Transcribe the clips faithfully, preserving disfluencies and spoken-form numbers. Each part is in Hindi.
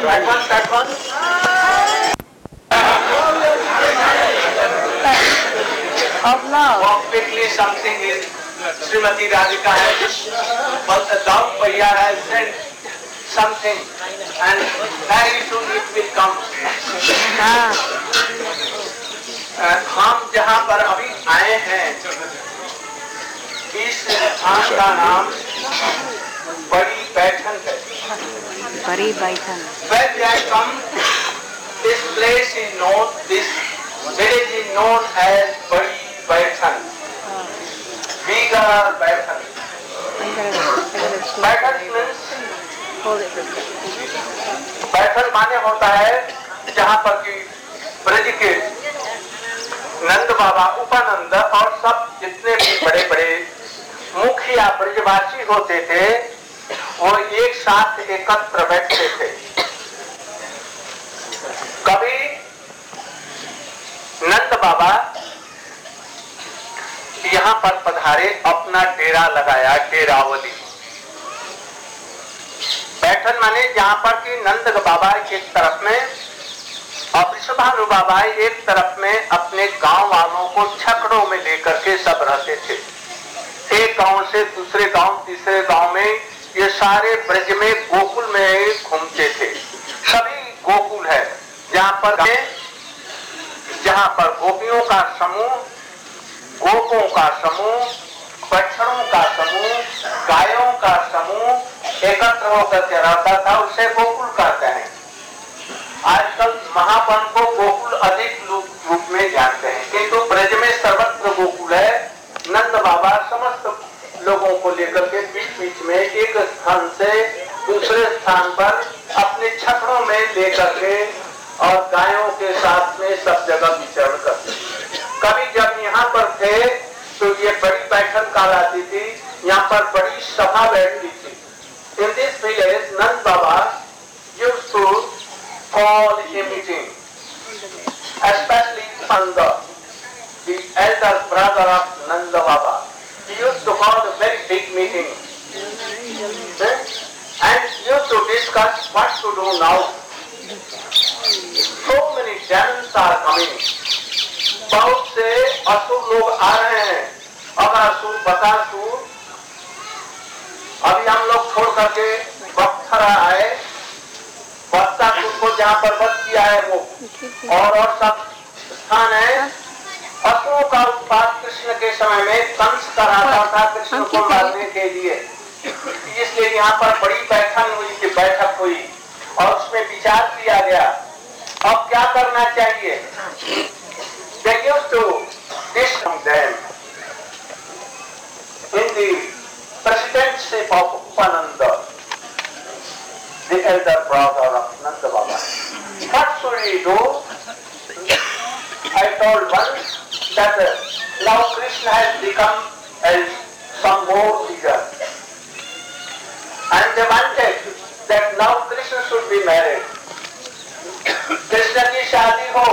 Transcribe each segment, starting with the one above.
That one, that one. Of love. Walk quickly, something is Srimati Radhika has, but the dog Bhaiya has sent something, and very soon it will come. हाँ. हम जहाँ पर अभी आए हैं, इस स्थान का नाम बड़ी बैठन है. बड़ी बैठन. When I come, this place is known, this village is known as Badi Baithan. Bigger Baithan. Baithan means बैठन माने होता है जहाँ पर कि ब्रज के नंद बाबा, उपानंद और सब जितने भी बड़े बड़े मुखिया ब्रजवासी होते थे वो एक साथ एकत्र बैठते थे. कभी नंद बाबा यहाँ पर पधारे, अपना डेरा लगाया, डेरावली. बैठन माने जहाँ पर कि नंद बाबा एक तरफ में और वृषभानु बाबा एक तरफ में अपने गांव वालों को छकड़ों में लेकर के सब रहते थे. एक गांव से दूसरे गांव, तीसरे गांव में, ये सारे ब्रज में गोकुल में घूमते थे. सभी गोकुल है जहाँ पर जहाँ पर गोपियों का समूह, गोपों का समूह, बछड़ों का समूह, गायों का समूह एकत्र होकर के रहता था, उसे गोकुल कहते हैं. आजकल महावन को गोकुल अधिक रूप में जानते हैं, किंतु ब्रज में सर्वत्र गोकुल है. नंद बाबा समस्त लोगों को लेकर के बीच बीच में एक स्थान से दूसरे स्थान पर अपने छकड़ों में लेकर के और गायों के साथ में सब जगह विचरण करते. कभी जब यहाँ पर थे तो ये बड़ी बैठक कहलाती थी, यहाँ पर बड़ी सभा बैठती थी. In this village, Nand Baba used to call a meeting, especially Panda, the elder brother of Nanda Baba. He used to call a very big meeting, okay? And used to discuss what to do now. So many demons are coming. बहुत से असुर लोग आ रहे हैं, अगासुर, बकासुर. अभी हम लोग छोड़ करके बत्थरा आए, बत्तासुर को जहाँ पर वध किया है वो, और और सब स्थान है. असुरों का उत्पात कृष्ण के समय में कंस कराता था कृष्ण को मारने के लिए. इसलिए यहाँ पर बड़ी बैठक हुई थी, बैठक हुई और उसमें विचार किया गया अब क्या करना चाहिए. They used to discuss them in the presidency of Upananda, the elder brother of Nanda Baba. What should we do? I told once that uh, now Krishna has become as some more figure, and they wanted that now Krishna should be married. Krishna की शादी हो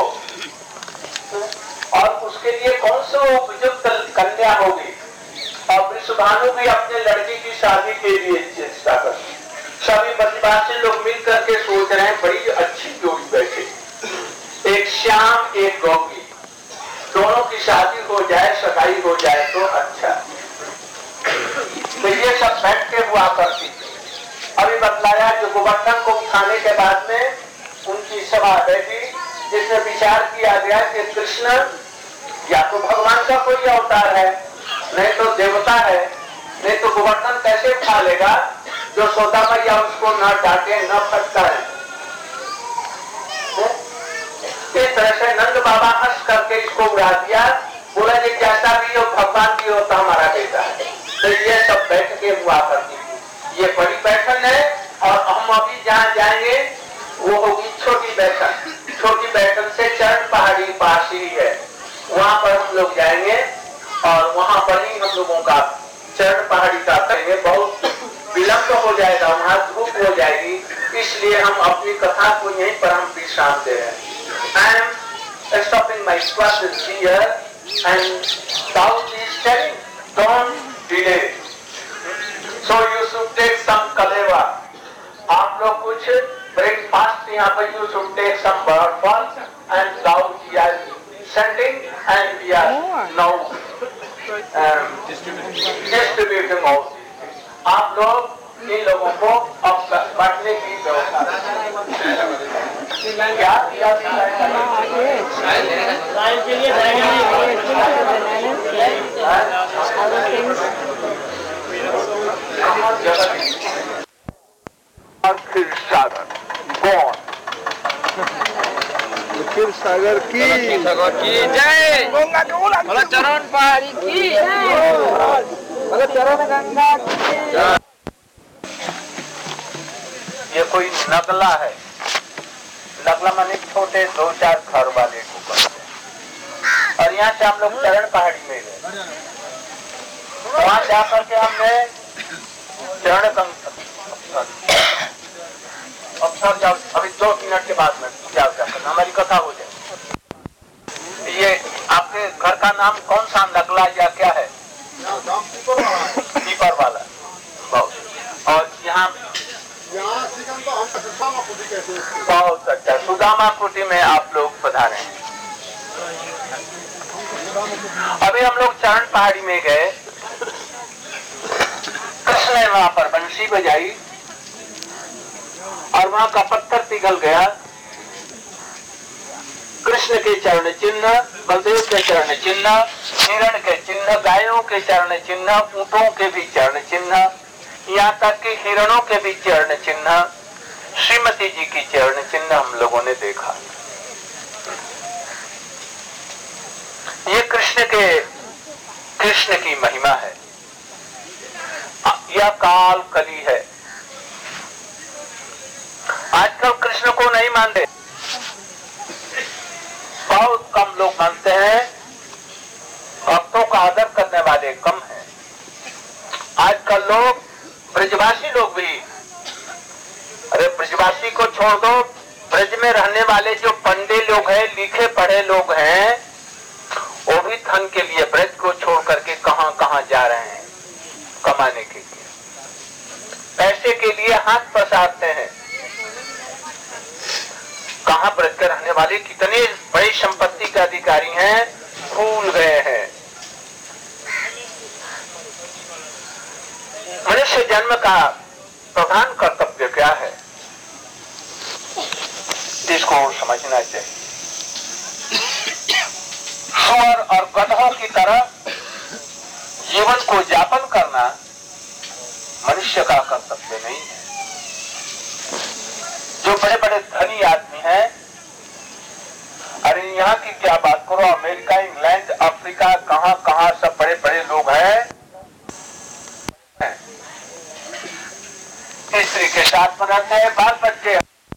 और उसके लिए कौन सी उपयुक्त कन्या होगी, और वृषभानु भी अपने लड़की की शादी के लिए चेष्टा कर. सभी ब्रजवासी लोग मिल करके सोच रहे हैं बड़ी अच्छी जोड़ी बैठे, एक श्याम एक गोपी, दोनों की शादी हो जाए, सगाई हो जाए तो अच्छा. तो ये सब बैठ के हुआ करती थी. अभी बतलाया जो गोवर्धन को उठाने के बाद में उनकी सभा बैठी, जिसमें विचार किया गया कि कृष्ण या तो भगवान का कोई अवतार है, नहीं तो देवता है, नहीं तो गोवर्धन कैसे उठा लेगा जो सोदा मैया उसको न डांटे न फटकारे. इस तरह से नंद बाबा हंस करके इसको उड़ा दिया. बोला जी जैसा भी हो भगवान भी हो तो हमारा बेटा है. तो ये सब बैठ के हुआ करती थी. ये बड़ी बैठक है और हम अभी जहाँ जाएंगे वो होगी छोटी बैठक. छोटी बैठक से चरण पहाड़ी पास ही है, वहाँ पर हम लोग जाएंगे और वहाँ पर ही हम लोगों का चरण पहाड़ी का करेंगे. बहुत विलंब हो जाएगा, वहाँ धूप हो जाएगी, इसलिए हम अपनी कथा को यहीं पर हम विश्राम दे रहे हैं. I am stopping my classes here and Daud is telling, don't delay. So you should take some kaleva. आप लोग कुछ breakfast यहाँ पर you should take some bird first and now we are sending and we are now um, distributing all these things. आप लोग इन लोगों को अब बांटने की व्यवस्था क्या क्या क्षीर सागर कौन क्षीर सागर की की जय बोला चरण पहाड़ी की बोला चरण गंगा की। ये कोई नगला है, नगला माने छोटे दो चार घर वाले को कहते हैं। और यहाँ से हम लोग चरण पहाड़ी में गए, वहां जाकर के हमने चरण अवसर जाओ अभी दो मिनट के बाद में जाओ जाकर हमारी कथा हो जाए। ये आपके घर का नाम कौन सा नगला या क्या है? पीपर वाला। और यहाँ बहुत अच्छा सुदामा कुटी में आप लोग पधारे हैं। अभी हम लोग चरण पहाड़ी में गए, कृष्ण ने वहां पर बंसी बजाई और वहां का पत्थर पिघल गया। कृष्ण के चरण चिन्ह, बलदेव के चरण चिन्ह, हिरण के चिन्ह, गायों के चरण चिन्ह, ऊंटों के भी चरण चिन्ह, यहाँ तक कि हिरणों के भी चरण चिन्ह, श्रीमती जी की चरण चिन्ह हम लोगों ने देखा। ये कृष्ण के कृष्ण की महिमा है। यह काल कली है। आजकल कृष्ण को नहीं मानते, बहुत कम लोग मानते हैं। भक्तों का आदर करने वाले कम हैं। आजकल लोग ब्रजवासी लोग भी, अरे ब्रजवासी को छोड़ दो, ब्रज में रहने वाले जो पंडे लोग हैं, लिखे पढ़े लोग हैं, वो भी धन के लिए ब्रज को छोड़ करके कहां कहां जा रहे हैं कमाने के लिए, पैसे के लिए हाथ पसारते हैं। कहां ब्रज के रहने वाले कितने बड़ी संपत्ति के अधिकारी हैं, भूल गए हैं। मनुष्य जन्म का प्रधान कर्तव्य क्या है, जिसको समझना चाहिए। सुअर और गधों की तरह जीवन को यापन करना मनुष्य का कर्तव्य नहीं है। जो बड़े बड़े धनी आदमी हैं, अरे यहाँ की क्या बात करो, अमेरिका, इंग्लैंड, अफ्रीका, कहां कहां सब बड़े बड़े लोग हैं, स्त्री के साथ बनाते हैं, बाल बच्चे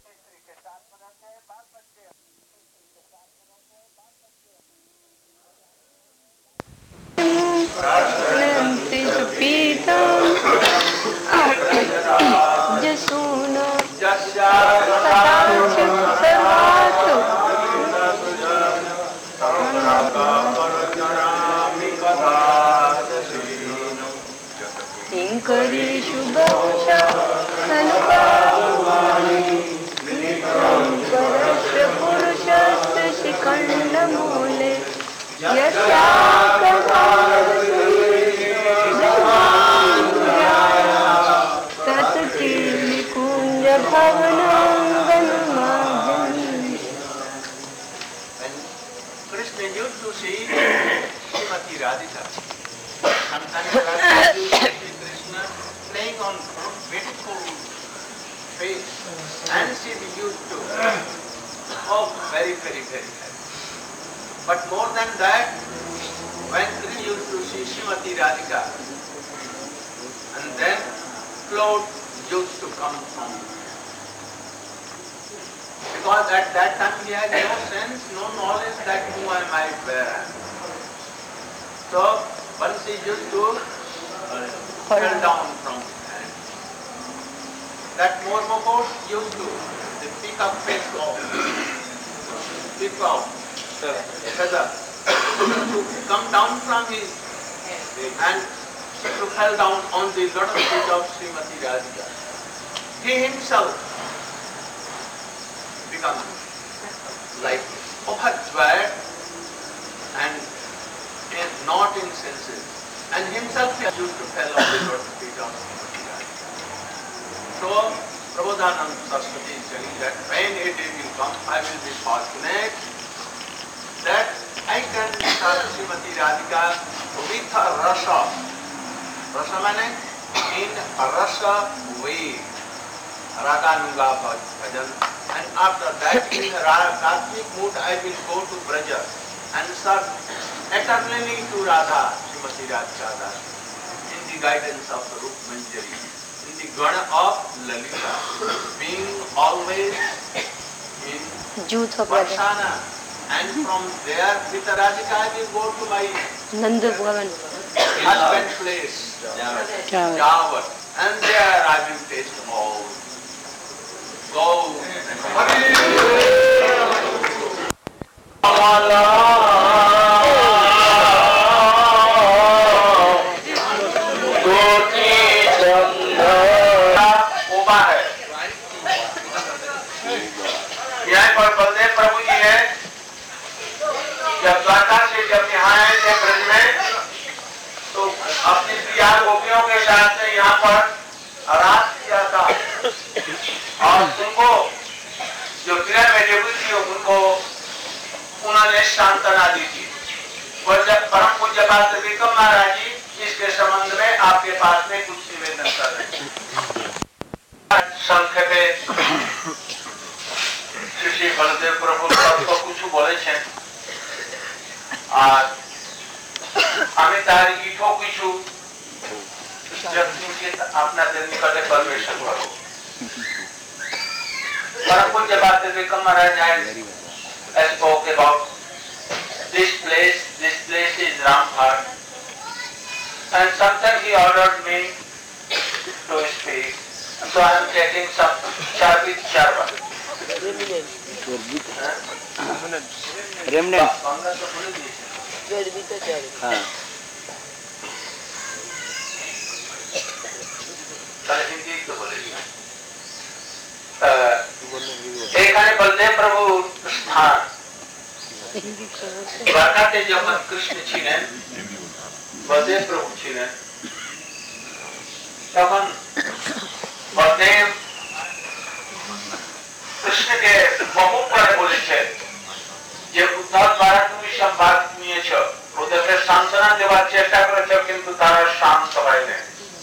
and she used to oh very very very happy. But more than that, when Krishna used to see Srimati Radhika, and then cloud used to come from him. Because at that time he had no sense, no knowledge that who am I, where I am. So once he used to uh, fell down from his hand. That Mormokot used to the pick up his off, pick out the feather, to come down from his and to fell down on the lotus feet of Srimati Radhika. He himself Prabodhananda Saraswati is telling that when a day will come, I will be fortunate that I can start Srimati Radhika with a rasa. Rasa means in a rasa way. Raganuga bhajan. And after that, in Ratmik mood, I will go to Braja and serve eternally to Radha, Srimati Radhika Das, in the guidance of Rup Manjari, in the Gana of Lalita, being always in Varsana. And from there, with Radhika, I will go to my husband's place, Javat, and there I will taste all. Go. यहाँ पर बलदेव प्रभु जी है, जब द्वारका से जब यहाँ आए थे ब्रज में, तो अपनी प्रिया गोपियों के साथ में यहाँ पर रात किया था और उनको जो गिरा में डेबी थी उनको उन्होंने सांत्वना दी थी। और जब परम पूज्य बात विक्रम महाराज जी इसके संबंध में आपके पास में कुछ निवेदन कर रहे हैं। संक्षेपे श्री बलदेव प्रभु को कुछ बोले छे আর আমি তার ইঠো কিছু আপনাদের নিকটে পারমিশন করব। परम पूज्य बात विक्रम महाराज has spoke about this place. This place is Ramghat, and sometimes he ordered me to speak. So I am taking some Charbit Charva. Remnant. हाँ। এখানে বলদেব প্রভু স্থান দ্বারকাতে যখন কৃষ্ণ ছিলেন, বলদেব প্রভু ছিলেন, তখন বলদেব কৃষ্ণকে বহুবার বলেছেন যে উদ্ধব দ্বারা তুমি সব বাদ নিয়েছ, ওদেরকে সান্ত্বনা দেওয়ার চেষ্টা করেছ, কিন্তু তারা শান্ত হয়নি।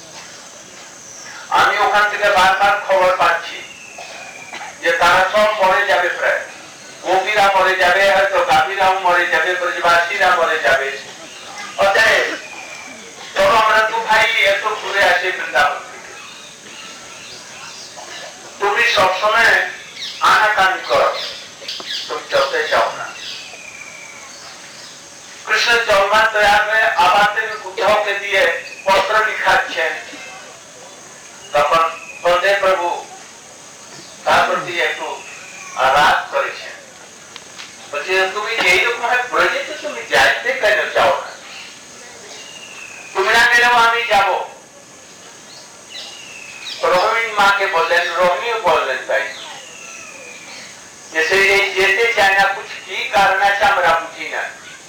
আমি ওখান থেকে বারবার খবর পাচ্ছি যে তারা সব মরে যাবে, প্রায় গোপীরা মরে যাবে, হয়তো গাভীরাও মরে যাবে, ব্রজবাসীরা মরে যাবে। অতএব চলো আমরা দু ভাই একটু ঘুরে আসি বৃন্দাবন থেকে। তুমি সবসময় আনাকানি করো, তুমি চলতে চাও না। কৃষ্ণ জন্মার তৈরি হয়ে আবার তিনি উদ্ধবকে দিয়ে পত্র লিখাচ্ছেন, তখন বলদেব প্রভু তার প্রতি একটু রাগ করেছেন। বলছে তুমি এইরকম ভাবে ব্রজেতে তুমি যাইতে কেন চাও না? তুমি না গেলেও আমি যাব। রোহিণী মাকে বললেন, রোহিণীও বললেন তাই, যে সে যেতে চায় না, কুছ কি কারণ আছে আমরা বুঝি না।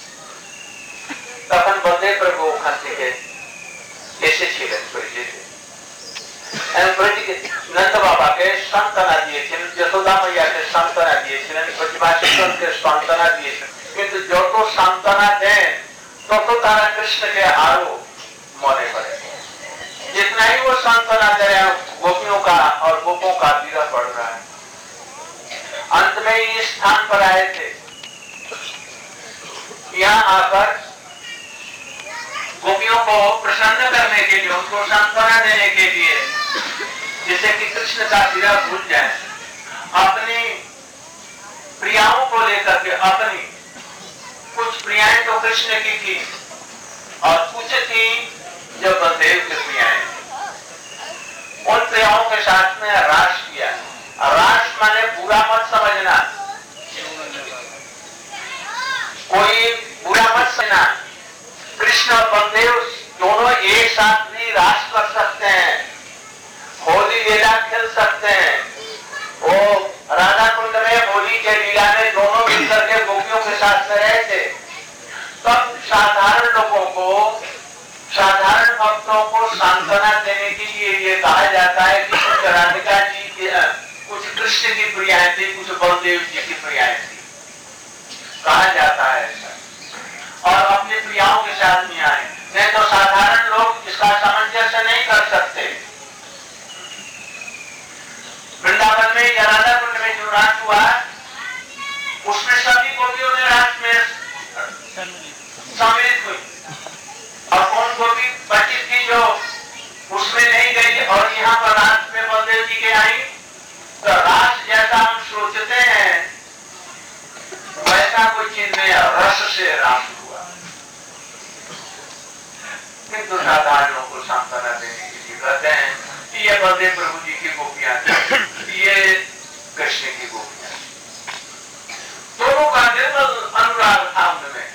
তখন বলদেব প্রভু ওখান থেকে এসেছিলেন ব্রজেতে। नंद बाबा के सांत्वना दिएছিলেন, যশোদা মাইয়াকে सांत्वना দিয়েছিলেন, ব্রজবাসীগণকে सांत्वना দিয়েছিলেন। কিন্তু যত सांत्वना दें তত तारा कृष्ण के आरो मने पड़े। जितना ही वो सांत्वना दे रहे हैं, गोपियों का और गोपों का पीड़ा पड़ रहा है। अंत में इस स्थान पर आए थे, यहाँ आकर गोपियों को प्रसन्न करने के लिए, उनको सांत्वना देने के लिए, जिससे कि कृष्ण का पीड़ा भूल जाए, अपनी प्रियाओं को लेकर के, अपनी कुछ प्रियाएं तो कृष्ण की थी और कुछ थी जो बलदेव की प्रियाएं, उन प्रियाओं के साथ में रास किया। रास माने बुरा मत समझना, कोई बुरा मत समझना। कृष्ण और बलदेव दोनों एक साथ भी रास कर सकते हैं, होली लीला खेल सकते हैं। वो राधा कुंड में होली के लीला में दोनों मिलकर के गोपियों के साथ में रहे थे। तब साधारण लोगों को, साधारण भक्तों को सांत्वना देने के लिए ये कहा जाता है कि राधिका जी के कुछ कृष्ण की प्रियाएं थी, कुछ बलदेव जी की प्रियाएं थी, कहा जाता है ऐसा। और अपने प्रियाओं के साथ नहीं आए, नहीं तो साधारण लोग इसका सामंजस्य नहीं कर सकते। वृंदावन में या राधा कुंड में जो रात हुआ उसमें सभी गोपियों ने रात में सम्मिलित हुई, और कौन गोपी बची थी जो उसमें नहीं गई और यहाँ पर रात में बलदेव जी के आई, तो रास जैसा हम सोचते हैं वैसा कोई चीज नहीं, रस से रास हुआ। किंतु साधारणों को सांत्वना देने के लिए कहते हैं कि ये बलदेव प्रभु जी की गोपियां थी, ये कृष्ण की गोपियां, दोनों का निर्मल अनुराग था उनमें।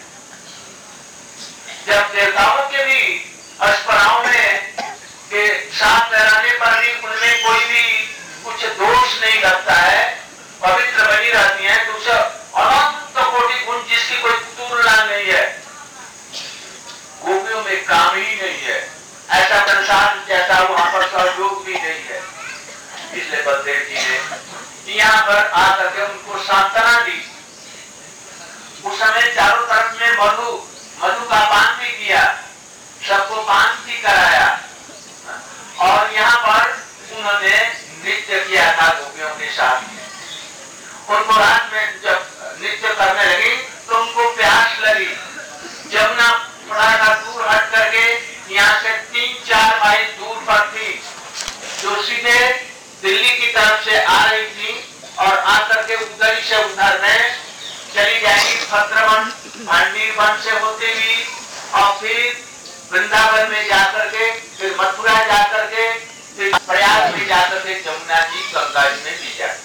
जब देवताओं के भी अस्पराओं में के साथ लहराने पर भी उनमें कोई भी कुछ दोष नहीं लगता है, पवित्र बनी रहती है, तो उसे अनंत कोटि गुण जिसकी कोई तुलना नहीं है, गोपियों में काम ही नहीं है, ऐसा प्रसाद जैसा वहां पर सहयोग भी नहीं है। इसलिए बलदेव जी ने यहाँ पर आकर के उनको सांत्वना दी। उस समय चारों तरफ में मधु मधु का पान भी किया, सबको पान भी कराया, और यहाँ पर उन्होंने नृत्य किया था गोपियों के साथ। उनको रात में जब नृत्य करने लगी तो उनको प्यास लगी। जमुना थोड़ा सा दूर हट करके यहाँ से तीन चार माइल दूर पर थी, जो सीधे दिल्ली की तरफ से आ रही थी, और आकर के उधर से उधर में चली जाएगी भद्रवन भांडीवन से होते हुई, और फिर वृंदावन में जाकर के, फिर मथुरा जाकर के, फिर प्रयाग में जाकर के जमुना जी गंगा जी में ली जाती।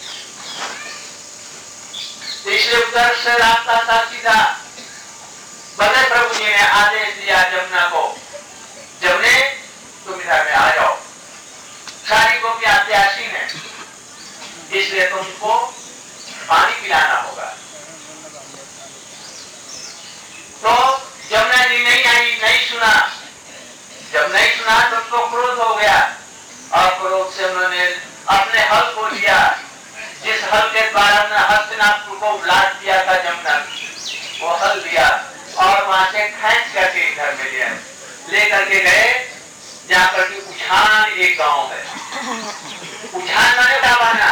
इसलिए उधर से रास्ता था सीधा। बलदेव प्रभु जी ने आदेश दिया जमुना को, जमुने तुम इधर में आ जाओ, सारी गोपियां प्यासी हैं, इसलिए तुमको पानी पिलाना होगा। तो जमुना जी नहीं आई, नहीं सुना। जब नहीं सुना तो उनको क्रोध हो गया, और क्रोध से उन्होंने अपने हल को लिया, जिस हल के द्वारा हस्तिनापुर को उलाट दिया था जमुना, वो हल लिया और वहां से खींच करके इधर में लिया, लेकर के गए जाकर के उछान एक गांव है, उछान मैंने दावाना,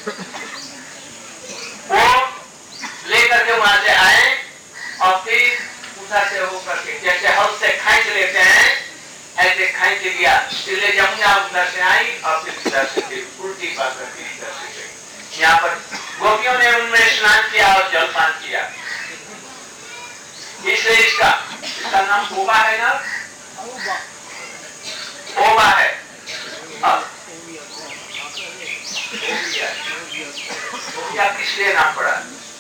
वो लेकर के वहां से आए, और फिर उधर से होकर के जैसे हल से खींच लेते हैं ऐसे खींच लिया, इसलिए जमुना उधर से आई और फिर इधर से फिर उल्टी बात करके इधर से गई। यहाँ पर गोपियों ने उनमें स्नान किया और जलपान किया, इसलिए इसका इसका नाम ओबा है ना, ओबा है। क्या किस लिए नाम पड़ा?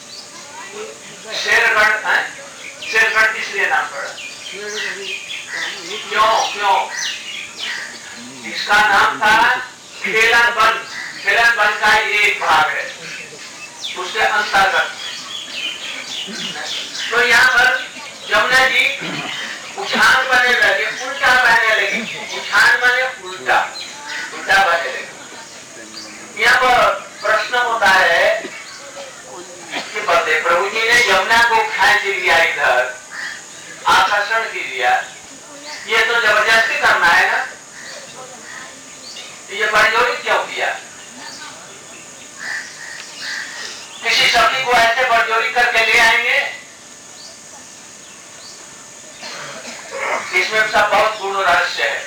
शेरगढ़ है, शेरगढ़ किस लिए नाम पड़ा? क्यों क्यों? इसका नाम था खेलन वन, खेलन वन का एक भाग है उसके अंतर्गत। तो यहाँ पर जमुना जी उछान बने लगे, उल्टा बहने लगी, उछान बने उल्टा उल्टा बहने लगे। यहाँ पर प्रश्न होता है कि बलदेव प्रभु जी ने जमुना को खींच लिया, इधर आकर्षण किया, ये तो जबरदस्ती करना है ना, ये बड़जोरी क्यों किया? किसी सखी को ऐसे बड़जोरी करके ले आएंगे, इसमें सब बहुत गुण रहस्य है।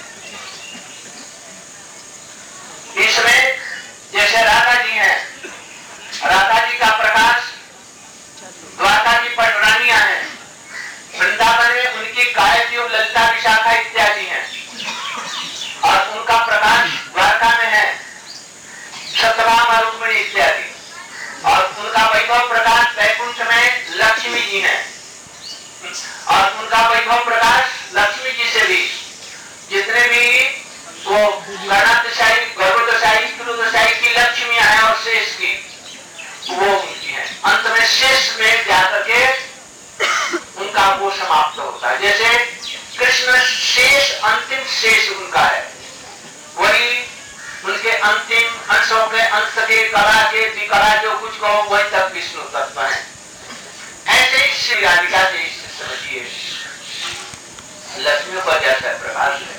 इसमें जैसे राधा जी हैं, राधा जी का प्रकाश, द्वारका की पटरानियां हैं, वृंदावन में उनकी गायत्री और ललिता विशाखा इत्यादि हैं, और उनका प्रकाश द्वारका में है, सत्यभामा रुक्मिणी इत्यादि, और उनका वैभव प्रकाश वैकुंठ में लक्ष्मी जी है, और उनका वैभव प्रकाश लक्ष्मी जी से भी जितने भी वो कर्णादशाई, गर्भदशाई, क्रोधशाई की लक्ष्मियां हैं और शेष की वो उनकी है। अंत में शेष में जाकर के उनका वो समाप्त होता है। जैसे कृष्ण शेष, अंतिम शेष उनका है, वही उनके अंतिम अंशों के अंश के कला के विकला जो कुछ कहो वही तक विष्णु तत्व है। ऐसे ही श्री राधिका जी समझिए लक्ष्मी का जैसा प्रकाश है।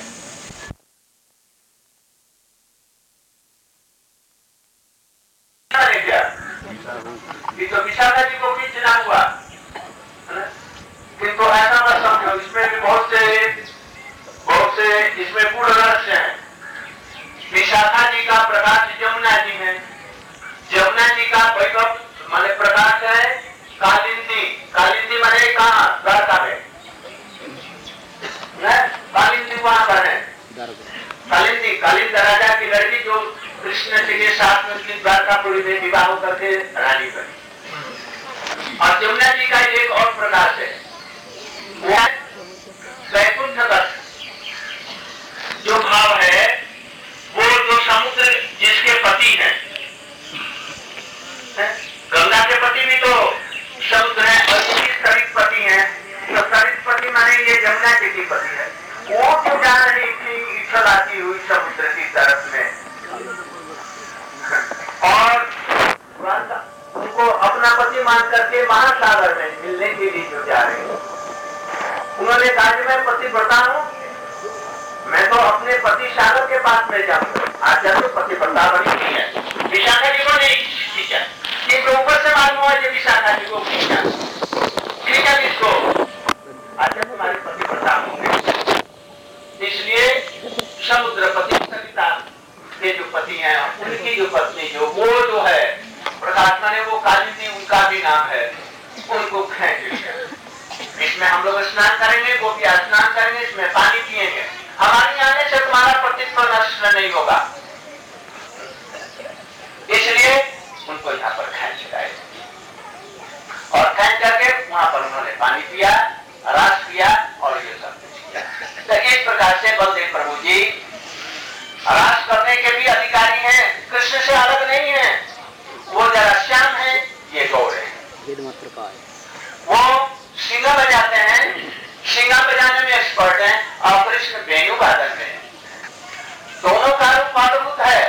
ये तो विशाखा जी को भी चुना हुआ, किंतु ऐसा मत समझो, इसमें भी बहुत से बहुत से इसमें पूर्ण रहस्य है। विशाखा जी का प्रकाश जमुना जी में, जमुना जी का वैभव माने प्रकाश है कालिंदी। कालिंदी माने कहाँ? द्वारका में, कालिंदी वहां पर है। कालिंदी कालिंद राजा की लड़की जो कृष्ण जी के साथ में उसकी द्वारकापुरी में विवाह करके रानी बनी। और जमुना जी का एक और प्रकाश है, वो वैकुंठ जो भाव है, वो जो समुद्र जिसके पति हैं, गंगा के पति भी तो समुद्र है और इसकी सरित पति है। तो सरित पति माने ये जमुना जी की पति है। वो तो जा रही थी इच्छल आती हुई समुद्र की तरफ में और उनको अपना पति मान करके महासागर में मिलने के लिए जो जा रहे हैं, उन्होंने कहा कि मैं पति व्रता हूं, मैं तो अपने पति सागर के पास में जाऊंगा। आज जब तो पति व्रता बनी नहीं है, विशाखा जी को नहीं खींचा, किंतु ऊपर से मालूम हुआ कि विशाखा जी को खींचा खींचा किसको? आज जब तुम्हारे पति व्रता होंगे, इसलिए समुद्रपति सरिता के जो पति हैं उनकी जो पत्नी जो वो जो है प्रकाश माने वो कालिंदी उनका भी नाम है, उनको खेच लिया। इसमें हम लोग स्नान करेंगे, गोपियां स्नान करेंगे, इसमें पानी पिएंगे, हमारे आने से तुम्हारा पतित्व नष्ट नहीं होगा, इसलिए उनको यहाँ पर खेच लगाए और खेच करके वहां पर उन्होंने पानी पिया, रस पिया और ये सब कुछ किया। तो इस प्रकार से बलदेव प्रभु जी रास करने के भी अधिकारी हैं, कृष्ण से अलग नहीं है। वो जरा श्याम है, ये गौड़ है। वो सिंगा बजाते हैं, सिंगा बजाने में एक्सपर्ट हैं और कृष्ण वेणु वादन में, दोनों का रूप अद्भुत है।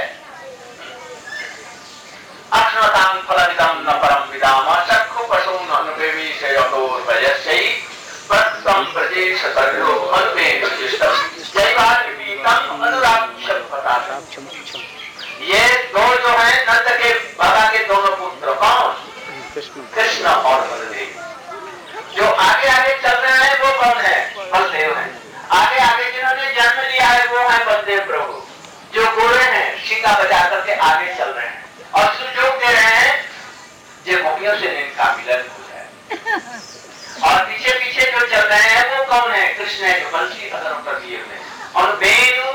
अक्षरताम फलविदम न परम विदाम चक्षु पशून अनुपेवी से अतोर वयस्यई प्रतम प्रदेश सर्वो अनुपेव जिष्टम जयवादितम अनुराग शब्दपता। ये दो जो है नंद के बाबा के दोनों पुत्र कौन? कृष्ण और बलदेव। जो आगे आगे चल रहे हैं वो कौन है? बलदेव है। आगे आगे जिन्होंने जन्म लिया है वो है बलदेव प्रभु। जो गोरे हैं शिंगा बजा करके आगे चल रहे हैं और सुजोग दे रहे हैं जो गोपियों से इनका मिलन हो जाए। और पीछे पीछे जो चल रहे हैं वो कौन है? कृष्ण है जो बंसी अधरों पर दिए हुए और वेणु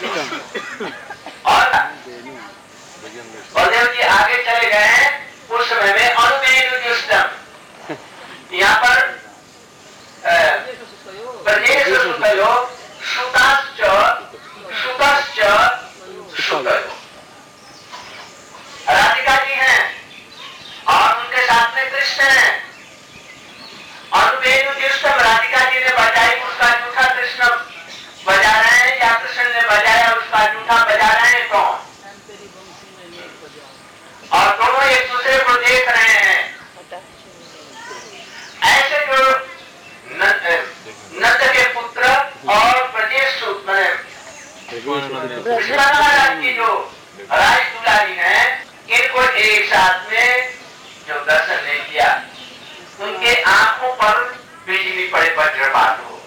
और बलदेव जी आगे चले गए हैं उस समय में अनुवेणु दुष्टम। यहाँ पर ब्रजेश सुतयो सुताश्च सुतश्च सुतयो राधिका जी हैं और उनके साथ में कृष्ण हैं। अनुवेणु दुष्टम राधिका जी ने बजाई, उसका जूठा कृष्ण बजा रहे हैं या कृष्ण ने बजाया उसका जूठा बजा रहे हैं कौन? और दोनों एक दूसरे को देख रहे हैं। ऐसे जो नंद के पुत्र और ब्रजेश की जो राज दुलारी है, इनको एक साथ में जो दर्शन नहीं किया, उनके आंखों पर बिजली पड़े वज्रपात हो।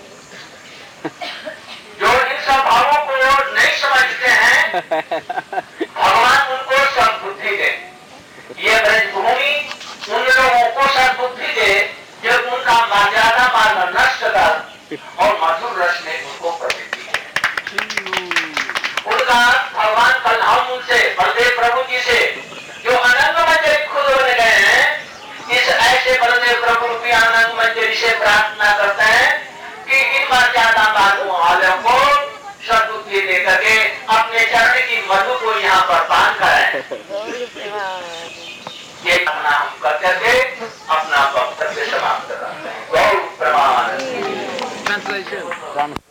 जो इन सब भावों को नहीं समझते हैं, भगवान उनको सद्बुद्धि दे। ये ब्रजभूमि उन लोगों को सद्बुद्धि दे जो उनका मर्यादा मान नष्ट कर और मधुर रस में उनको प्रवृत्ति है। उनका भगवान कल हम उनसे बलदेव प्रभु जी से जो अनंग मंजरी खुद होने गए हैं, इस ऐसे बलदेव प्रभु रूपी अनंग मंजरी से प्रार्थना करते हैं कि इन मर्यादा मानों वालों को सद्बुद्धि देकर के अपने चरण की मधु को यहाँ पर पान कराएं। ये अपना हम करते थे, अपना वक्तव्य समाप्त करते हैं। गौर प्रमाण।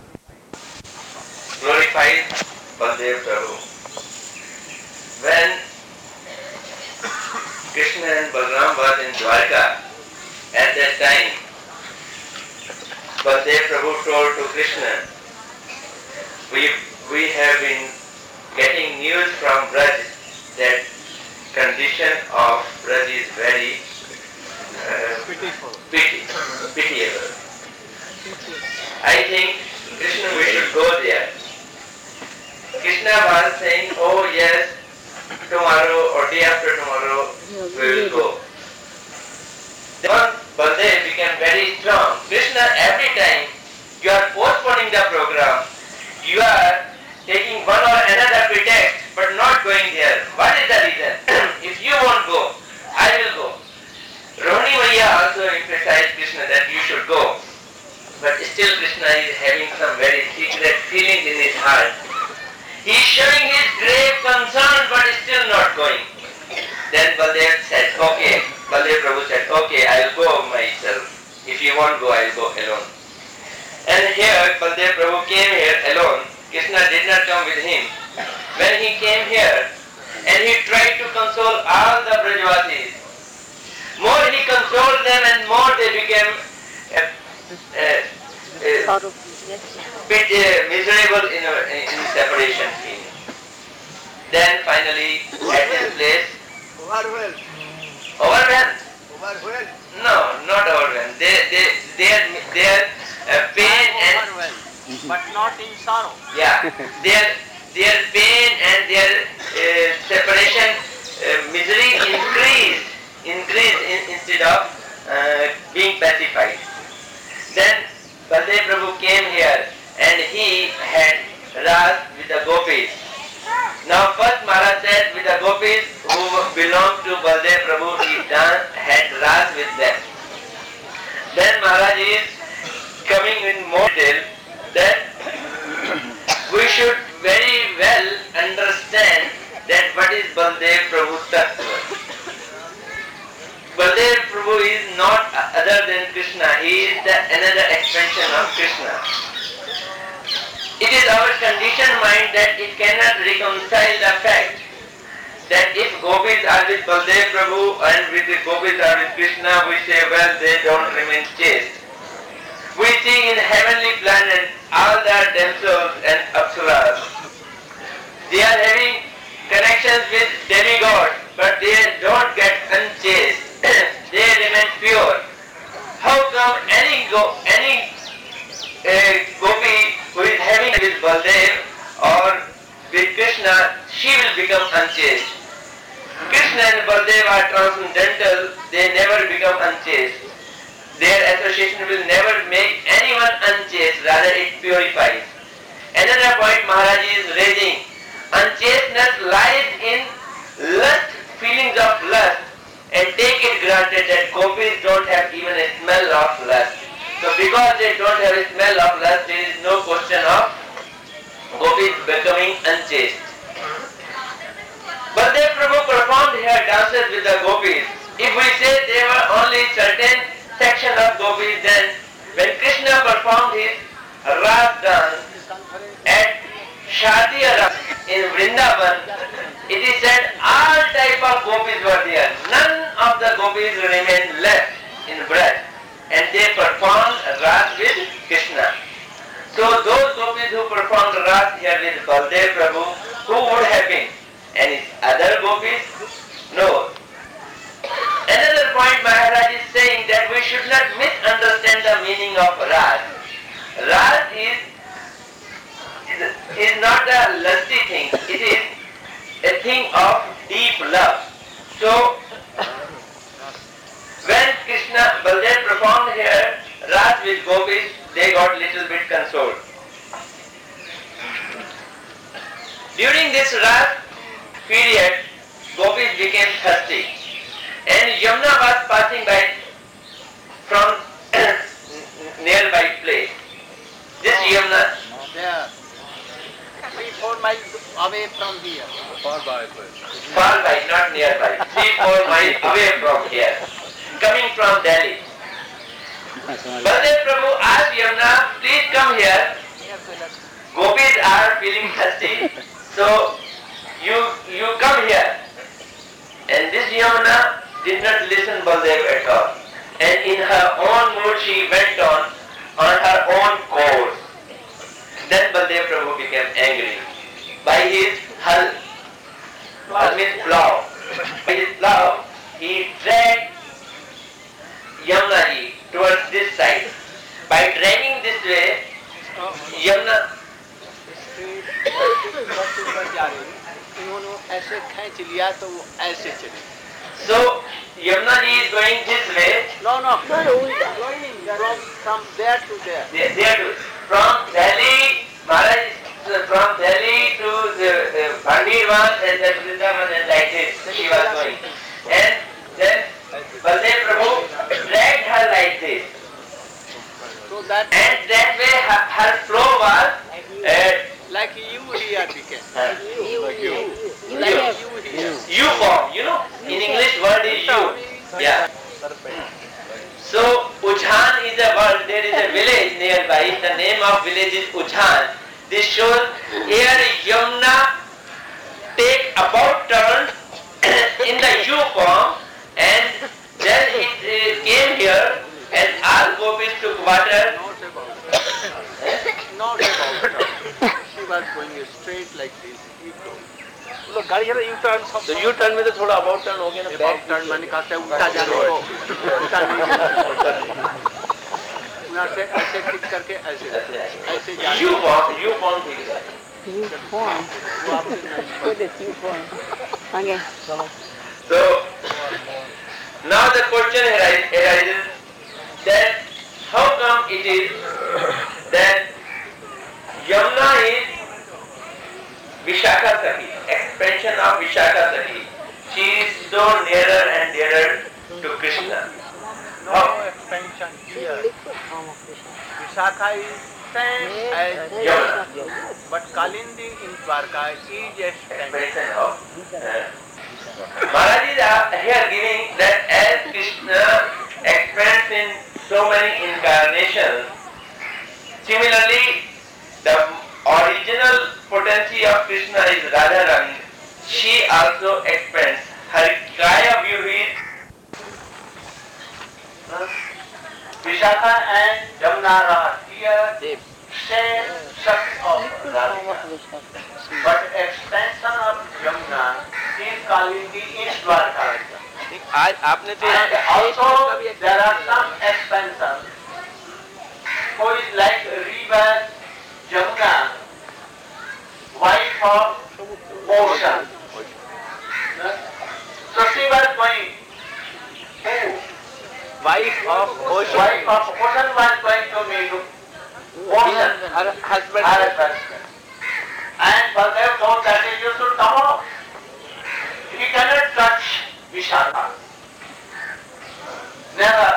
Glorified Baldev Prabhu. When Krishna and Balaram was in Dwarka, at that time, Baldev Prabhu told to Krishna, we, we have been getting news from Braj that condition of Braj is very uh, pity, pitiable. I think Krishna, we should go there. Krishna was saying, oh yes, tomorrow or day after tomorrow we will go. Then Baldev became very strong. Krishna, every time you are postponing the program, you are taking one or another pretext but not going there. What is the reason? If you won't go, I will go. Rohini Maiya also emphasized Krishna that you should go. But still Krishna is having some very secret feelings in his heart. He is showing his grave concern but still not going. Then Baldev said, okay, Baldev Prabhu said, okay, I will go myself. If you won't go, I will go alone. And here Baldev Prabhu came here alone. Krishna did not come with him. When he came here and he tried to console all the Brajvasis, more he consoled them and more they became uh, uh, uh, bit uh, miserable in, a, in separation feeling. Then finally at his place, Overwhelmed. overwhelmed? Overwhelmed. No, not overwhelmed. They, they, their, their uh, pain and Overwhelmed, but not in sorrow. yeah, their their pain and their uh, separation uh, misery increased, increased in, instead of uh, being pacified. Then Baldev Prabhu came here and he had ras with the gopis. Now first Maharaj said with the gopis who belonged to Baldev Prabhu, he done, had ras with them. Then Maharaj is coming in more detail that we should very well understand that what is Baldev Prabhu Tattva. Baldev Prabhu is not other than Krishna, he is the another expansion of Krishna. It is our conditioned mind that it cannot reconcile the fact that if gopis are with Baldev Prabhu and with the gopis are with Krishna, we say, well, they don't remain chaste. We see in heavenly planet all the damsels and apsaras. They are having connections with demigods, but they don't get unchaste. They remain pure. How come any go any uh, gopi who is having with Baldev or with Krishna, she will become unchaste. Krishna and Baldev are transcendental, they never become unchaste. Their association will never make anyone unchaste, rather it purifies. Another point Maharaj is raising, unchasteness lies in lust, feelings of lust, and take it granted that gopis don't have even a smell of lust. So because they don't have a smell of lust, there is no question of gopis becoming unchaste. Baldev Prabhu performed here dances with the gopis. If we say there were only certain section of gopis, then when Krishna performed his ras dance at Shadiya Ras in Vrindavan, it is said all type of gopis were there. None of the gopis remained left in Braj, and they performed ras with Krishna. So those gopis who performed ras here with Baldev Prabhu, who would have been? Any other gopis? No. Another point Maharaj is saying that we should not misunderstand the meaning of ras. Ras is, is, is not a lusty thing, it is a thing of deep love. So, when Krishna, Baldev performed here ras with gopis, they got little bit consoled. During this ras period, gopis became thirsty. And Yamuna was passing by from nearby place. This Yamuna, There. Three, four miles away from here. far by, not nearby, three, four miles away from here, coming from Delhi. Baldev Prabhu asked Yamuna, please come here. Gopis are feeling thirsty, so you you come here. And this Yamuna did not listen Baldev at all. And in her own mood she went on, on her own course. Then Baldev Prabhu became angry. By his hal, hal means plow. By his plow, he dragged Yamuna ji towards this side. By dragging this way, Yamuna इन्होंने ऐसे खींच लिया तो वो ऐसे चले. So Yamuna ji is going this way. No, no, from from there to there. There, there to, from Delhi, Maharaj, from Delhi to the uh, Bandirwan and then Vrindavan and like this she was going. And then Baldev Prabhu dragged her like this. So that And that way her, her flow was uh, like you here became. uh, Like you here. U form, you know. In English word is U. Yeah. So Ujhan is a word, there is a village nearby, the name of village is Ujhan. This shows here Yamuna take about turn in the U form and then it uh, came here and all gopis took water. Not about. She was going straight like this. लोग गाड़ी है ना यू टर्न सब तो यू टर्न में तो थोड़ा अबाउट टर्न हो गया ना बैक टर्न मैंने कहा था उल्टा जाने को उल्टा नहीं उधर से ऐसे क्लिक करके ऐसे ऐसे जाने U form, U form ठीक है. Uniform. वो आपसे नहीं What is uniform? Okay. So now the question arise- arises that how come it is that Yamuna is Vishakha Sakhi, expansion of Vishakha Sakhi. She is so nearer and nearer to Krishna. No expansion here. Vishakha is same as Yamuna. but Kalindi in Dwarka is expansion. Expansion of uh, Maharaj is uh, here giving that as Krishna expands in so many incarnations, similarly the original potency of Krishna is Radharani. She also expands. Her Kaya view is Vishakha and Yamuna are here same shakti of Radhika. But extension of Yamuna is Kalindi in Dwarka. आज आपने तो And also there are some expansions who is like river Yamuna, wife of ocean. So she was going, who? wife of ocean. Wife of ocean was going to meet ocean, Her husband. her husband. And Baldev told that you should come off. He cannot touch Vishakha. Never.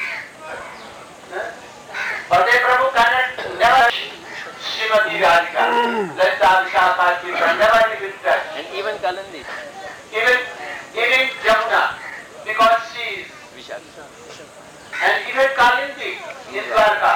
Baldev Prabhu cannot never touch Srimati Radhika. Let the Vishakha children never be with touch. And even Kalindi. Even, even Jamuna, because she is, Vishakha. and even Kalindi in Dwarka.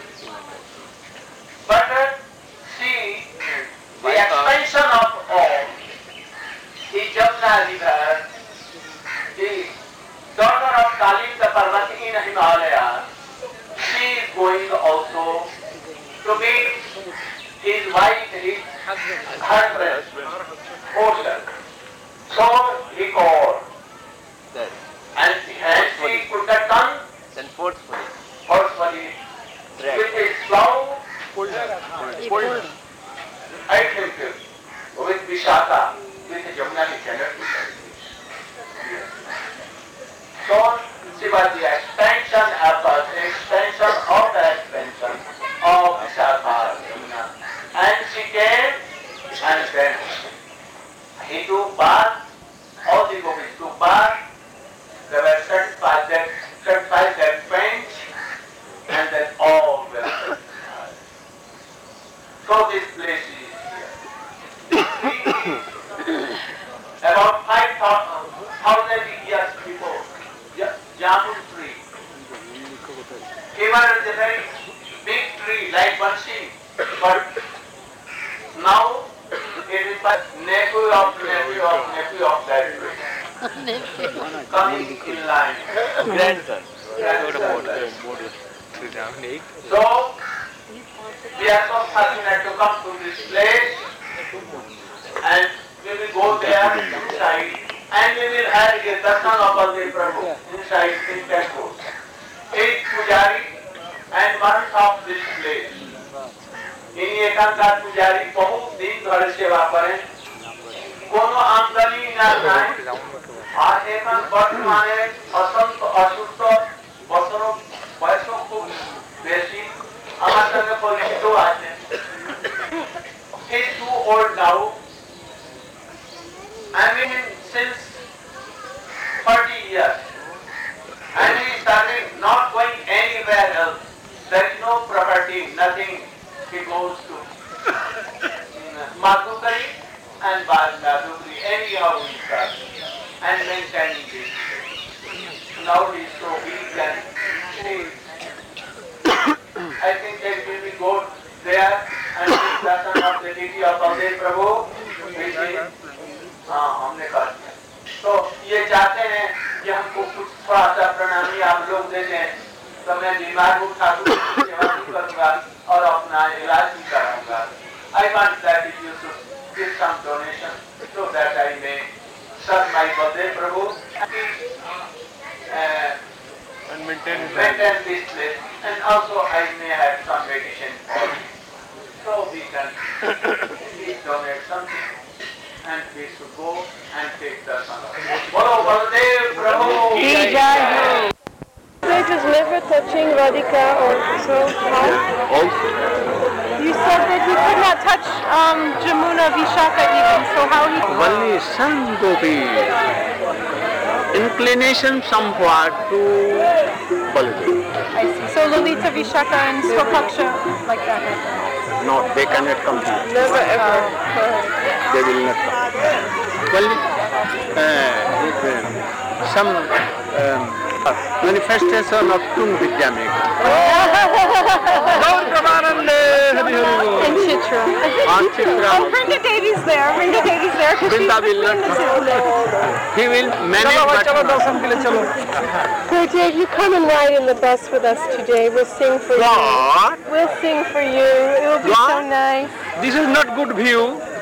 But uh, see, the expansion of all, the Jamuna river, the daughter of Kalinda Parvati in Himalaya, she is going also to be his wife, his husband, ocean. So he called, That. and he, and he put the tongue Then forcefully. forcefully Drag. with his plow, Pulled her. Pulled. I think with Vishaka, with Yamuna he cannot do that. So she was the expansion of the expansion of the expansion of Vishaka Yamuna. And she came and then he took bath, all the gopis took bath, they were satisfied that satisfied their pains, and then all were satisfied. So this place is here. About five thousand years before, Ja- Jamun tree. Even is a very big tree like Bansi, but now it is but nephew of nephew of nephew of that tree. coming in line. Grandson. Grandson. So, we are so fortunate to come to this place and we will go there inside and we will have a darshan of Baldev Prabhu inside in temple. Eight pujari and one of this place. इन एकांत पुजारी बहुत दिन धर सेवा करें कोनो आमदनी ना जाए आज एकांत वर्तमाने असंत असुस्त बसरो बयसों को बेसी हमारे संग परिचित आते he is too old now I mean since thirty years and he started not going anywhere else there is no property nothing he goes to Madhukari and Madhukari anyhow he starts and maintaining this now he is so weak and I think that we will go there and take darshan of the deity of Baldev Prabhu which is हाँ हमने कहा तो ये चाहते हैं कि हमको कुछ थोड़ा सा प्रणामी आप लोग दे दें तो मैं बीमार हूँ ठाकुर की सेवा भी करूँगा और अपना इलाज भी कराऊंगा I want that you should give some donation so that I may serve my Baldev Prabhu and uh, And maintain his maintain this place and also I may have some medicine for you. So we can please donate something and we should go and take darshan. Bolo Baldev Prabhu! It is never touching Radhika or so. How? Also, You said that he could not touch um, Jamuna Vishaka even. So how he? only some gopi inclination somewhat to Baladev. I see. So Lalita Vishaka and Swapaksha like that. No, they cannot come here. Never ever. They will not come. Only uh, it, uh, some um, manifestation of Tum Vidyameka. And Chitra. And Chitra. Oh, Vrinda Devi's there. Vrinda Devi's there. 'cause Vrinda she's will not Vrinda's He will manage but Gurdev, you come and ride in the bus with us today. We'll sing for you. God, We'll sing for you. It will be so What? nice. this is not good view.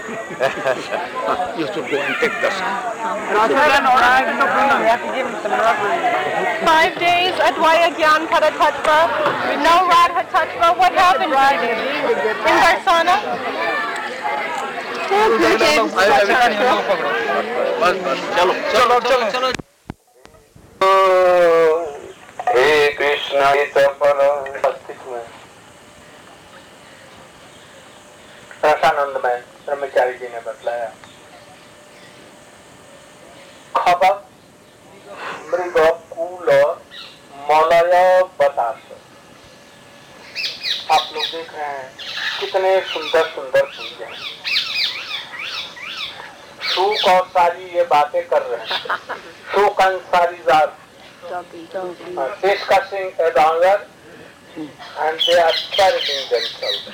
You should go and take the Five days at Vaya Gyan Parathatva. No Radha Tattva. What happened in Darsana? Yeah, Gurdev. बस बस चलो चलो चलो चलो हे कृष्ण रसानंद में ब्रह्मचारी जी ने बतलाया खबर मृग कूल मलय बतास आप लोग देख रहे हैं कितने सुंदर सुंदर पुंज हैं शोक और सारी ये बातें कर रहे हैं शोक अंसारी जात discussing about and they are carrying themselves.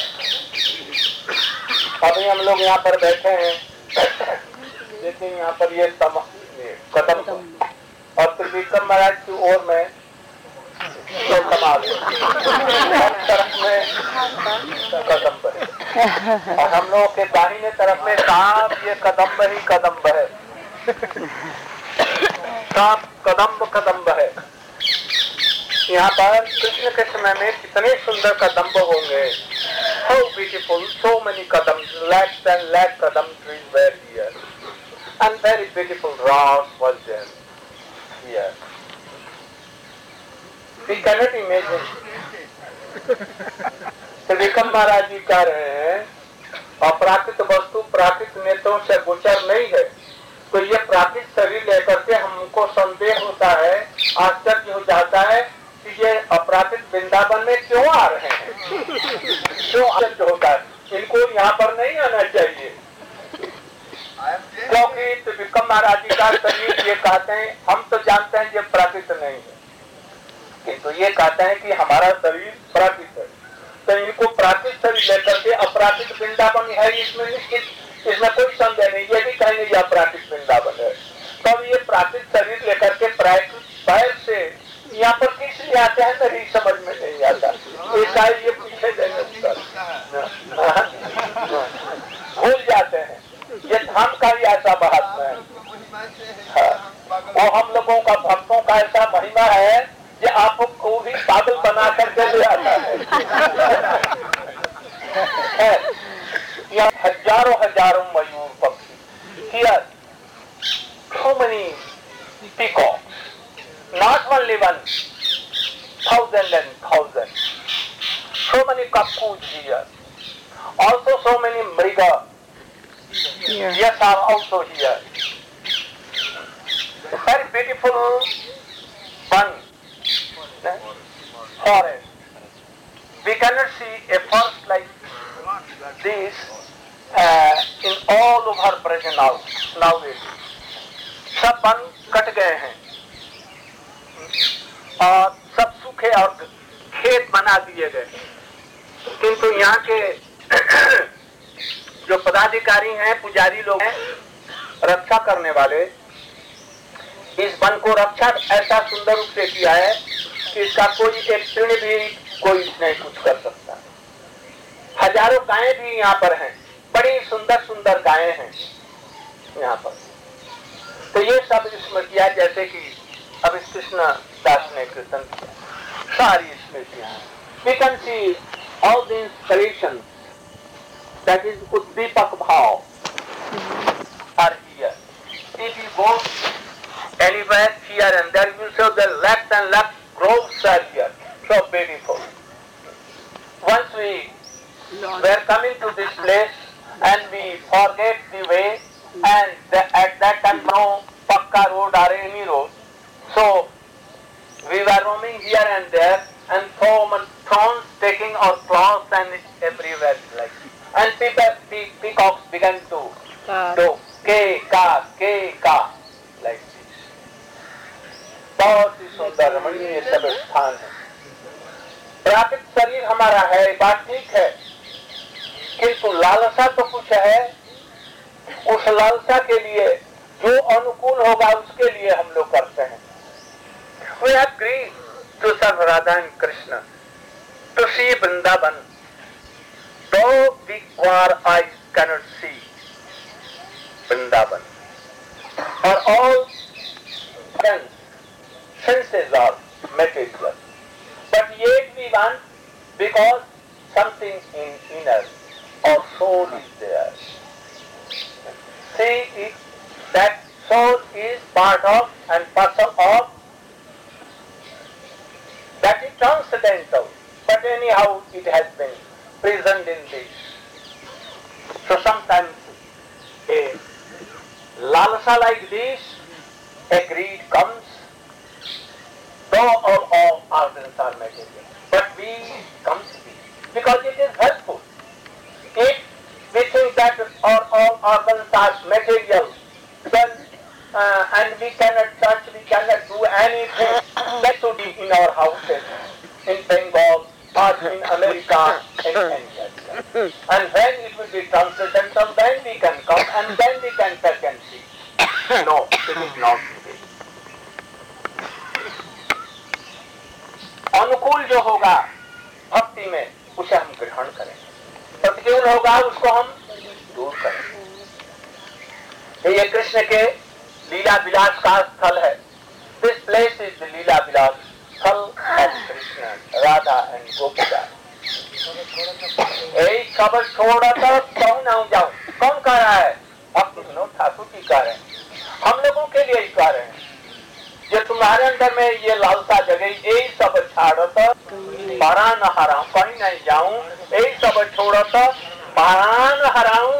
अभी हम लोग यहाँ पर बैठे हैं लेकिन यहाँ पर ये कदम और त्रिविक्रम महाराज की ओर में तो कमाल तरफ में कदम है और हम लोगों के दाहिने तरफ में साफ ये कदम्ब ही कदम्ब है साफ कदम्ब कदम्ब है यहाँ पर कृष्ण के समय में कितने सुंदर कदम्ब होंगे so beautiful so many kadams lakhs and lakh kadam trees were here and very beautiful rocks was there here we cannot imagine Trivikram महाराज जी कह रहे हैं अप्राकृत वस्तु प्राकृत नेत्रों से गोचर नहीं है तो ये प्राकृत शरीर लेकर के हमको संदेह होता है आश्चर्य हो जाता है कि ये अपराकृत वृंदावन में क्यों आ रहे हैं क्यों आश्चर्य होता है इनको यहाँ पर नहीं आना चाहिए क्योंकि त्रिविक्रम महाराज जी का शरीर ये कहते हैं हम तो जानते हैं ये प्राकृत नहीं है किंतु ये कहते हैं कि हमारा शरीर प्राकृत है तो इनको प्राकृत शरीर लेकर के अपराकृत वृंदावन है इसमें निश्चित इसमें कोई संदेह नहीं ये भी कहेंगे ये अपराकृत वृंदावन है तब ये प्राकृतिक शरीर लेकर के प्राकृतिक पैर से यहाँ पर किस लिए आते हैं मेरी समझ में नहीं आता। ऐसा ये पूछे देंगे उत्तर भूल जाते हैं। ये धाम का ही ऐसा महात्मा है। हाँ, वो हम लोगों का भक्तों का ऐसा महिमा है कि आपको भी पागल बना करके ले आता है। यहाँ हजारों हजारों मयूर पक्षी, here so many peacocks, not only one, thousand and thousand, so many cuckoos here, also so many mriga, Here. yes, are also here. Very beautiful one forest. We cannot see a forest like this uh, in all over Brazil now, nowadays. सब वन कट गए हैं और सब सूखे और खेत बना दिए गए, किंतु यहाँ के जो पदाधिकारी हैं, पुजारी लोग हैं, रक्षा करने वाले, इस वन को रक्षा ऐसा सुंदर रूप से किया है कि इसका कोई एक क्षण भी कोई नहीं कुछ कर सकता। हजारों गायें भी यहाँ पर हैं, बड़ी सुंदर सुंदर गायें हैं यहाँ पर। तो ये सब स्मृतियाँ जैसे कि अब इस कृष्ण दास ने कीर्तन किया, सारी स्मृतियाँ। We can see all the inspirations, that is Uddipak Bhav, are here. If you go anywhere here and there, you show the left and left groves are here, so beautiful. Once we were coming to this place and we forget the way, and the, at that time no pakka road or any road, so we were roaming here and there and from thorns taking our clothes and everywhere like, and people, the peacocks began to Uh, do ke ka ke ka like this. बहुत ही सुंदर रमणीय सब स्थान है। प्राकृतिक शरीर हमारा है, बात ठीक है, किंतु लालसा तो कुछ है। उस लालसा के लिए जो अनुकूल होगा उसके लिए हम लोग करते हैं। We have agreed to serve Radha and Krishna, to see Vrindavan, though the our eyes cannot see Vrindavan, or all sense, senses are material, but yet we want because something in inner or soul is there. See, it, that soul is part of and parcel of, that is transcendental, but anyhow it has been present in this. So sometimes a lalasa like this, a greed comes, though all, all organs are material, but we come to this because it is helpful. If we think that our all organs are material, then uh, and we cannot touch, we cannot do anything, that should be in our houses, in Bengal, or in America, in India. And when it will be transcendental, then we can come and then we can touch and see. No, it is not the way. अनुकूल जो होगा भक्ति में उसे हम ग्रहण करें, प्रतिकूल होगा उसको हम दूर करें। ये कृष्ण के लीला विलास का स्थल है। This place is the leela vilas sthal of Krishna, Radha and गोपिका। यही खबर छोड़ा तो कौन ना जाऊं, कौन कह रहा है? भक्त विनोद ठाकुर जी कह रहे हैं, हम लोगों के लिए ही कह रहे हैं। जो तुम्हारे अंदर में ये लालसा जगह, यही सब छाड़ो तो बारह न हराऊं, कहीं नहीं जाऊं, यही सब छोड़ो तो बारह न हराऊं।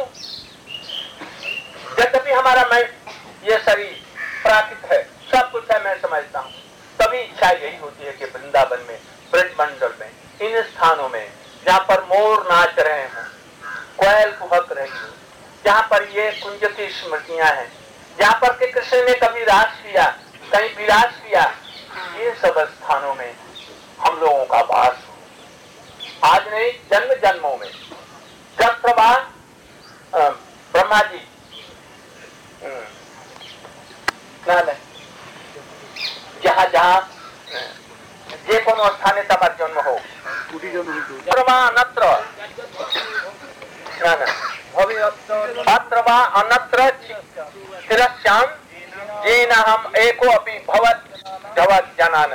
यद्यपि हमारा मैं ये शरीर प्राकृत है, सब कुछ है, मैं समझता हूँ, तभी इच्छा यही होती है कि वृंदावन में, ब्रजमंडल में, इन स्थानों में जहाँ पर मोर नाच रहे हैं, कोयल कुहक रही हो, जहाँ पर ये कुंज की स्मृतियां हैं, जहाँ पर के कृष्ण ने कभी रास किया, कहीं विलास किया, ये सब स्थानों में हम लोगों का वास हो। आज नहीं, जन्म जन्मों में। जब प्रभा ब्रह्मा जी ना ना जहाँ जहाँ जे कोनो स्थाने तमार जन्म हो अनत्र ना ना अत्र वा अनत्र तिरस्याम जेन हम एको अपि भवत जवत जनान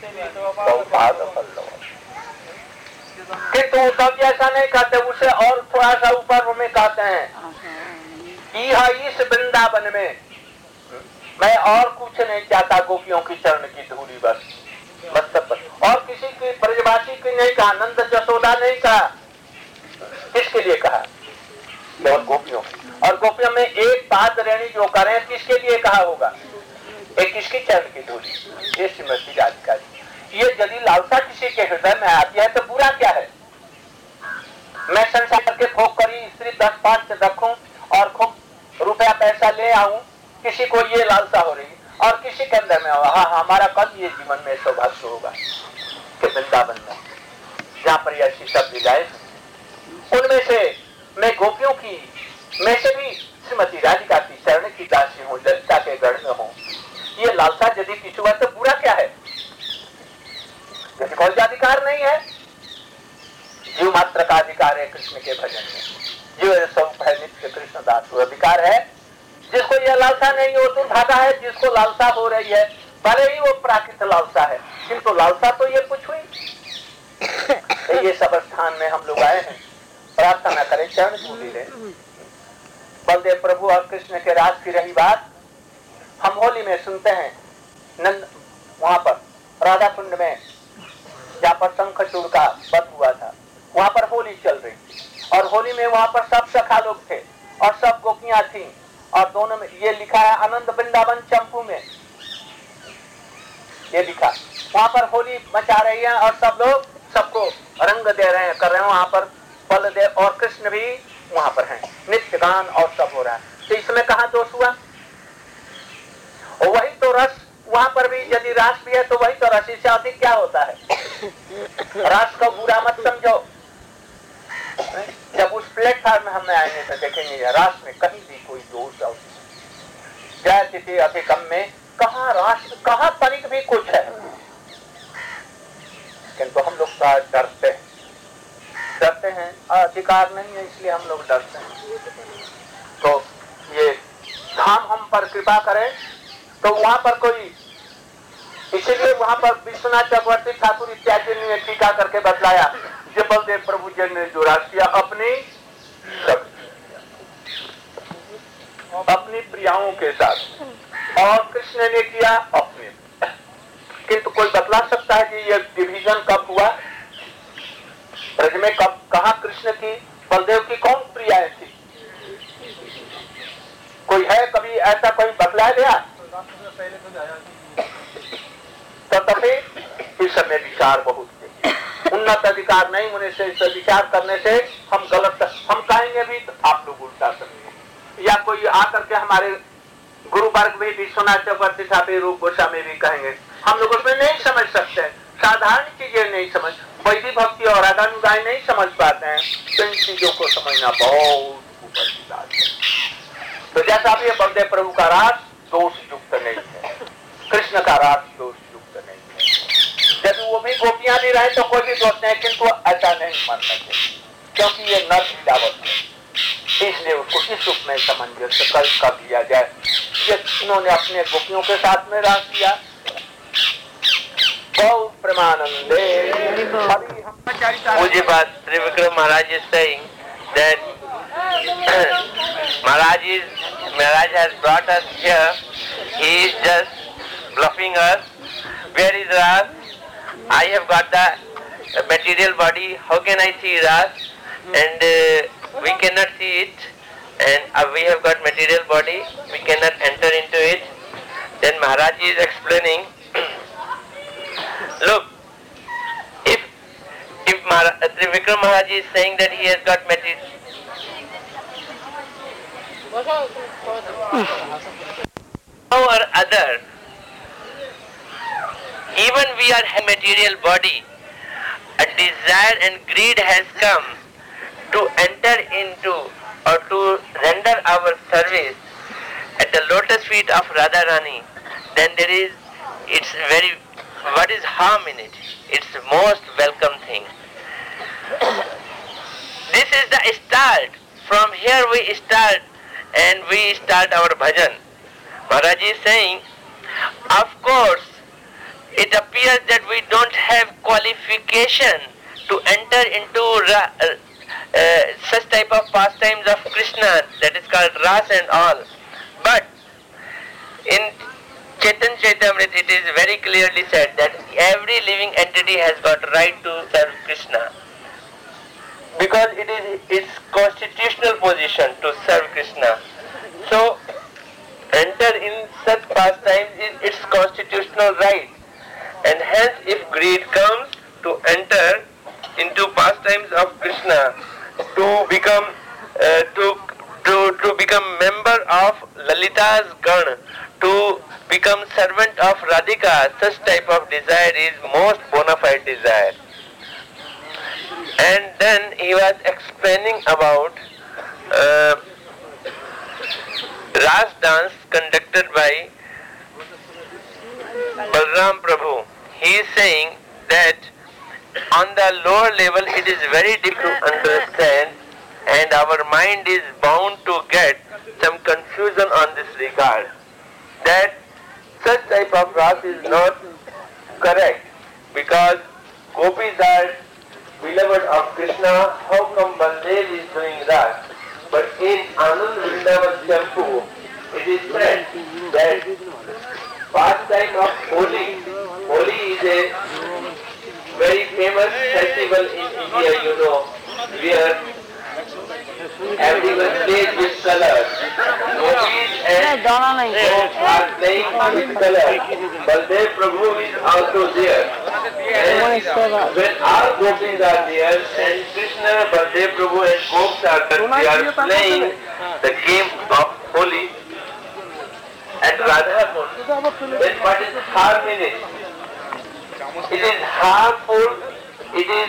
किंतु तब ऐसा नहीं कहते, उसे और थोड़ा सा ऊपर में कहते हैं यह इस वृंदावन में मैं और कुछ नहीं चाहता, गोपियों की चरण की धूली बस बस सब बस। और किसी की ब्रजवासी की नहीं कहा, नंद जसोदा नहीं कहा, किसके लिए कहा? और गोपियों। और गोपियों में एक बात रेणी जो करें किसके लिए कहा होगा? एक किसकी चरण की धूली, ये श्रीमती राधिका जी। ये यदि लालसा किसी के हृदय में आती है तो बुरा क्या है? मैं संसार के भोग करी स्त्री दस पांच रखूं और खूब रुपया पैसा ले आऊं, किसी को ये लालसा हो रही और किसी के अंदर में हाँ हमारा कब ये जीवन में सौभाग्य होगा कि वृंदावन में जहाँ पर ऐसी सब लीलाएं, उनमें से मैं गोपियों की में से भी श्रीमती राधिका की चरण की दासी हूँ, ललिता के गढ़ में हूँ। ये लालसा यदि किसी हुआ तो बुरा क्या है? यदि कोई अधिकार नहीं है, जीव मात्र का अधिकार है कृष्ण के भजन में, जीव स्वरूप है नित्य कृष्ण दास, अधिकार है। जिसको यह लालसा नहीं हो दुर्भागा है, जिसको लालसा हो रही है भले ही वो प्राकृत लालसा है, किंतु लालसा तो ये कुछ हुई। ये सब स्थान में हम लोग आए हैं, प्रार्थना करें चरण धूली ले। बलदेव प्रभु और कृष्ण के रास की रही बात हम होली में सुनते हैं, नंद वहां पर राधा कुंड में जहाँ पर शंखचूड़ का वध हुआ था, वहां पर होली चल रही थी और होली में वहां पर सब सखा लोग थे और सब गोपियां थी और दोनों में ये लिखा है आनंद वृंदावन चंपू में, ये लिखा वहां पर होली मचा रही है और सब लोग सबको रंग दे रहे हैं, कर रहे हैं। वहां पर बलदेव और कृष्ण भी वहां पर हैं, नित्य गान और सब हो रहा है। तो इसमें कहाँ दोष हुआ? और वही तो रस, वहां पर भी यदि रास भी है तो वही तो रस, इससे अधिक क्या होता है? रास को बुरा मत समझो। जब उस प्लेटफॉर्म में हम आएंगे तो देखेंगे रास में कहीं भी कोई दोष और जय अधिकम में कहाँ रास, कहाँ तनिक भी कुछ है, किंतु हम लोग डरते हैं डरते हैं अधिकार नहीं है इसलिए हम लोग डरते हैं। तो ये धाम हम पर कृपा करें तो वहां पर कोई, इसीलिए वहां पर विश्वनाथ चक्रवर्ती ठाकुर इत्यादि ने टीका करके बतलाया जो बलदेव प्रभु जी ने जो रास किया अपनी अपनी प्रियाओं के साथ और कृष्ण ने किया अपने। किंतु कोई बतला सकता है कि ये डिवीजन कब हुआ ब्रज में, कब कहा कृष्ण की बलदेव की कौन प्रियाएं थी? कोई है कभी ऐसा कोई बतलाया गया? तो तभी इस समय विचार बहुत उन्नत अधिकार नहीं होने से, इस विचार करने से हम गलत हम कहेंगे भी तो आप लोग उल्टा समझेंगे, या कोई आकर के हमारे गुरु वर्ग में विश्वनाथ चक्रवर्ती ठाकुर रूप गोस्वामी भी कहेंगे, हम लोग उसमें नहीं समझ सकते, साधारण चीजें नहीं समझ, वैदिक भक्ति और रागानुगाई नहीं समझ पाते हैं, तो इन चीजों को समझना बहुत ऊपर की बात है। तो जैसा भी बलदेव प्रभु का रास दोष युक्त नहीं है, कृष्ण का रास दोष युक्त नहीं है। जब वो भी गोपियां भी रहे तो कोई भी दोष नहीं, किंतु ऐसा नहीं मानना चाहिए क्योंकि ये नर मिलावट है, इसलिए उसको इस रूप में सामंजस्य कर कर दिया जाए। ये उन्होंने अपने गोपियों के साथ में रास किया। गौ प्रेमानंदे पूज्य बात त्रिविक्रम महाराज is saying that Maharaj is Maharaj has brought us here. He is just bluffing us. Where is Ras? I have got the material body. How can I see Ras? And uh, we cannot see it. And uh, we have got material body. We cannot enter into it. Then Maharaj is explaining. Look, if if Maharaj, Trivikram Maharaj is saying that he has got material. Or other, even we are a material body, a desire and greed has come to enter into or to render our service at the lotus feet of Radharani. then there is, it's very, what is harm in it? It's the most welcome thing. This is the start. From here we start and we start our bhajan. Maharaj is saying, of course, it appears that we don't have qualification to enter into ra- uh, uh, such type of pastimes of Krishna, that is called Ras and all. But in Chaitanya Charitamrita it is very clearly said that every living entity has got right to serve Krishna, because it is its constitutional position to serve Krishna. So enter in such pastimes is its constitutional right, and hence if greed comes to enter into pastimes of Krishna, to become uh, to to to become member of Lalita's Gan, to become servant of Radhika, such type of desire is most bona fide desire. And then he was explaining about uh, Ras dance conducted by Balram Prabhu. He is saying that on the lower level it is very difficult to understand, and our mind is bound to get some confusion on this regard, that such type of ras is not correct, because gopis are beloved of Krishna. How come Baldev is doing ras? But in Anand Vrindavan Champu, it is said that pastime of Holi, Holi is a very famous festival in India, you know, where everyone plays with colors. Gopis and folks are playing with colors. Baldev Prabhu is also there. And when all gopis are there, and Krishna, Baldev Prabhu and folks are there, they are playing the game of Holi at Radhakund. Then what is harm in it? It is harmful, it is,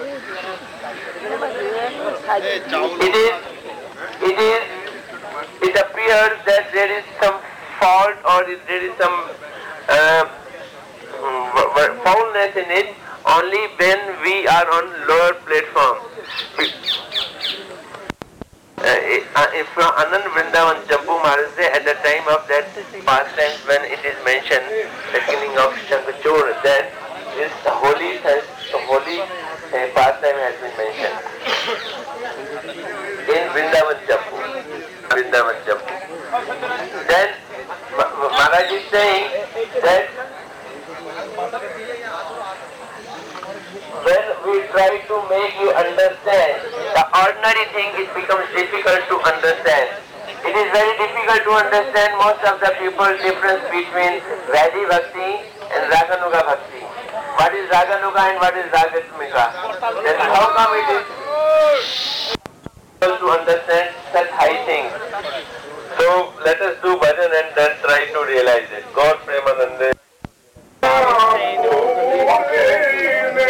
it is, it is, it appears that there is some fault or there is some uh, foulness in it only when we are on lower platform. Uh, from Anand Vrindavan Jambu Maharaj, at the time of that pastime when it is mentioned, the killing of Shankachur, that this holy has, holy uh, pastime has been mentioned in Vrindavan Jambu. Vrindavan Jambu. Then Maharaj is saying that when we try to make you understand the ordinary thing, it becomes difficult to understand. It is very difficult to understand most of the people difference between Vaidhi Bhakti and Raganuga Bhakti. What is Raganuga and what is Ragatmika? Then how come it is